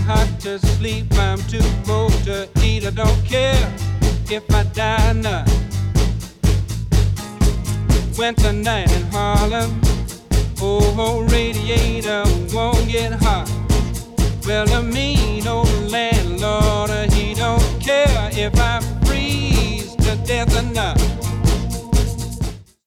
hot to sleep, I'm too cold to eat. I don't care if I die or not. Winter night in Harlem, oh, radiator won't get hot. Well, the mean old landlord, he don't care if I freeze to death or not.